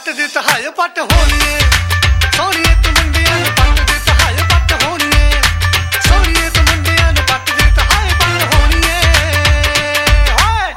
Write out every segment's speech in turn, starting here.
ਪੱਟ ਦੇ ਤਹਾਏ ਪੱਟ ਹੋਣੀਏ ਸੋਹਣੀਏ ਤੂੰ ਮੁੰਡਿਆਂ ਨੂੰ ਪੱਟ ਦੇ ਤਹਾਏ ਪੱਟ ਹੋਣੀਏ ਸੋਹਣੀਏ ਤੂੰ ਮੁੰਡਿਆਂ ਨੂੰ ਪੱਟ ਦੇ ਤਹਾਏ ਪੱਟ ਹੋਣੀਏ ਹਾਏ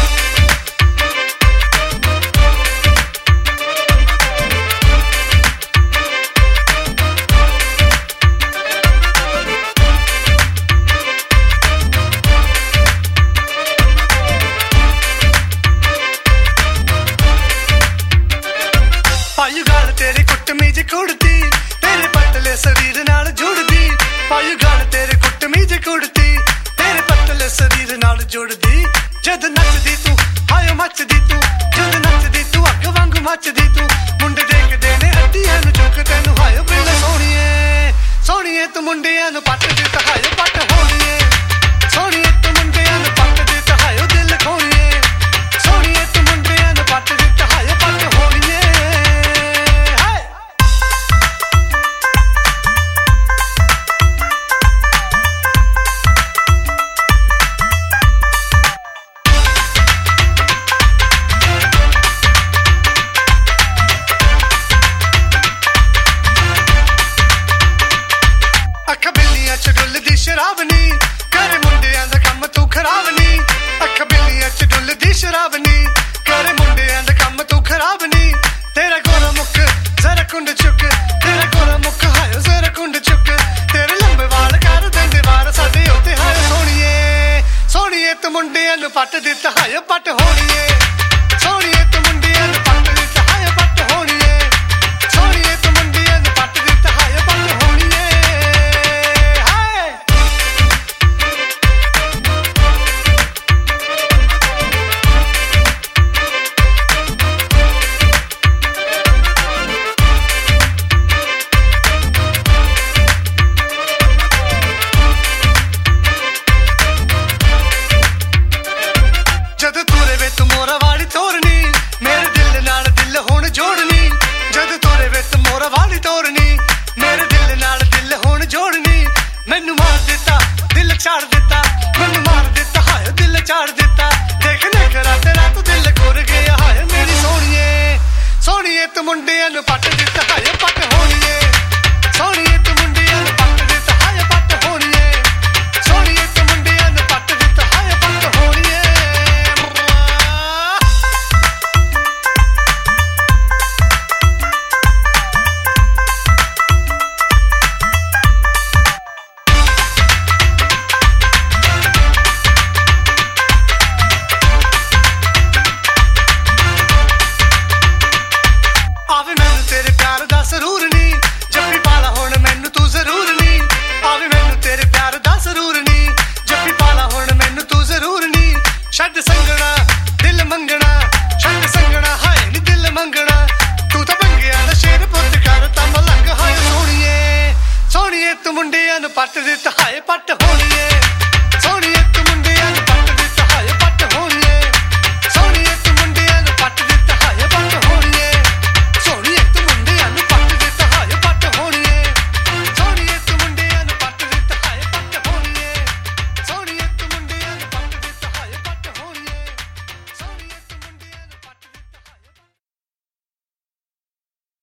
ਪਾਈ ਗਾਲ ਤੇਰੀ ਕੁੱਟਮੀ ਚ ਕੁੜਤੀ ਤੇਰੇ ਪਤਲੇ ਸਰੀਰ ਨਾਲ ਜੁੜਦੀ ਪਾਈ ਗਾਲ ਤੇਰੇ ਕੁੱਟਮੀ ਚ ਕੁੜਤੀ ਤੇਰੇ ਪਤਲੇ ਸਰੀਰ ਨਾਲ ਜੁੜਦੀ ਜਦ ਨੱਚਦੀ ਤੂੰ ਹਾਏ ਮੱਚਦੀ ਤੂੰ ਜਦ ਨੱਚਦੀ ਤੂੰ ਅੱਗ ਵਾਂਗ ਮੱਚਦੀ ਤੂੰ ਮੁੰਡੇ ਦੇਖਦੇ ਨੇ ਹੱਡੀਆਂ ਨੂੰ ਚੁੱਕ ਤੈਨੂੰ ਹਾਏ ਬਿੱਲੇ ਸੋਹਣੀਏ ਸੋਹਣੀਏ ਤੂੰ ਮੁੰਡਿਆਂ ਨੂੰ ਪੱਟ ਦੇ ਤਹਾਏ ਪੱਟ ਹੋਣੀਏ ਸੋਹਣੀਏ ਤੂੰ ਮੁੰਡਿਆਂ ਨੂੰ ਪੱਟ ਦੇ ਤਹਾਏ ਦਿਲ ਖੋਣੀਏ ਸੋਹਣੀਏ ਤੂੰ ਮੁੰਡਿਆਂ ਨੂੰ ਪੱਟ ਦੇ ਤਹਾਏ ਪੱਟ ਹੋਣੀਏ ਅੱਖ ਬਿੱਲੀਆਂ ਚ ਡੁੱਲਦੀ ਸ਼ਰਾਬ ਨੀ ਕਰੇ ਮੁੰਡਿਆਂ ਦਾ ਕੰਮ ਤੂੰ ਖਰਾਬ ਨੀ ਅੱਖ ਬਿੱਲੀਆਂ ਚ ਡੁੱਲਦੀ ਸ਼ਰਾਬ ਨੀ ਕਰੇ ਮੁੰਡਿਆਂ ਦਾ ਕੰਮ ਤੂੰ ਖਰਾਬ ਨੀ ਤੇਰਾ ਗੋਰਾ ਮੁੱਖ ਜ਼ਰਾ ਕੁੰਡ ਚੁੱਕ ਤੇਰਾ ਗੋਰਾ ਮੁੱਖ ਹਾਏ ਜ਼ਰਾ ਕੁੰਡ ਚੁੱਕ ਤੇਰੇ ਲੰਬੇ ਵਾਲ ਕਰ ਦਿੰਦੇ ਵਾਰ ਸਾਡੇ ਉੱਤੇ ਹਾਏ ਸੋਹਣੀਏ ਸੋਹਣੀਏ ਤੂੰ ਮੁੰਡਿਆਂ ਨੂੰ ਪੱਟ ਦਿੱਤਾ ਹਾਏ ਪੱਟ ਹੋਣੀਏ ਸੋਹਣੀਏ ਤੂੰ ਮੁੰਡਿਆਂ ਨੂੰ ਪੱਟ ਦਿੱਤਾ ਹਾਏ ਪੱਟ ਹੋਣੀਏ ਸੋਹਣੀਏ ਤੂੰ ਮੁੰਡਿਆਂ ਨੂੰ ਪੱਟ ਦਿੱਤਾ ਹਾਏ ਪੱਟ ਹੋਣੀਏ ਹਾਏ ਜਦ ਤੋਰੇ ਵੇ ਤੂੰ ਮੋਰਾ ਵਾਲੀ ਤੋਰਨੀ ਮੇਰੇ ਦਿਲ ਨਾਲ ਦਿਲ ਹੁਣ ਜੋੜਨੀ ਜਦ ਤੋਰੇ ਵੇ ਤੂੰ ਮੋਰਾ ਵਾਲੀ ਤੋਰਨੀ ਮੇਰੇ ਦਿਲ ਨਾਲ ਦਿਲ ਹੁਣ ਜੋੜਨੀ ਮੈਨੂੰ ਮਾਰ ਦਿੱਤਾ ਦਿਲ ਛਾੜ ਦਿੱਤਾ ਮੈਨੂੰ ਮਾਰ ਦਿੱਤਾ ਹਾਏ ਦਿਲ ਛਾੜ ਦਿੱਤਾ ਦੇਖਨੇ ਕਰਾ ਤੇਰਾ ਤੂੰ ਦਿਲ ਗੁਰ ਗਿਆ ਹਾਏ ਮੇਰੀ ਸੋਹਣੀਏ ਸੋਹਣੀਏ ਤੂੰ ਮੁੰਡਿਆਂ ਨੂੰ ਪੱਟ ਦਿੱਤਾ ਹਾਏ ਪੱਟ ਹੋਣੀਏ ਸੋਹਣੀਏ ਤੂੰ ਮੁੰਡਿਆਂ ਨੂੰ ਪੱਟ ਦਿੱਤਾ ਹਾਏ ਪੱਟ ਹੋਣੀਏ ਸੋਹਣੀਏ ਤੂੰ ਮੁੰਡਿਆਂ ਨੂੰ ਪੱਟ ਦਿੱਤਾ ਹਾਏ ਪੱਟ ਹੋਣੀਏ ਆਵੇ ਮੈਨੂੰ ਤੇਰੇ ਪਿਆਰ ਦਾ ਸਰੂਰ ਨੀ ਜੱਫੀ ਪਾਲਾ ਹੁਣ ਮੈਨੂੰ ਤੂੰ ਜ਼ਰੂਰ ਨੀ ਆਵੇ ਮੈਨੂੰ ਤੇਰੇ ਪਿਆਰ ਦਾ ਸਰੂਰ ਨੀ ਜੱਫੀ ਪਾਲਾ ਹੁਣ ਮੈਨੂੰ ਤੂੰ ਜ਼ਰੂਰ ਨੀ ਛੱਡ ਸੰਗਣਾ ਦਿਲ ਮੰਗਣਾ ਛੱਡ ਸੰਗਣਾ ਹਾਏ ਨੀ ਦਿਲ ਮੰਗਣਾ ਤੂੰ ਤਾਂ ਬੰਗਿਆ ਦਾ ਸ਼ੇਰ ਪੁੱਤ ਕਰ ਤਾਂ ਮਲੰਗ ਹਾਏ ਸੋਹਣੀਏ ਸੋਹਣੀਏ ਤੂੰ ਮੁੰਡਿਆਂ ਨੂੰ ਪੱਟ ਦਿੱਤਾ ਹਾਏ ਪੱਟ ਹੋ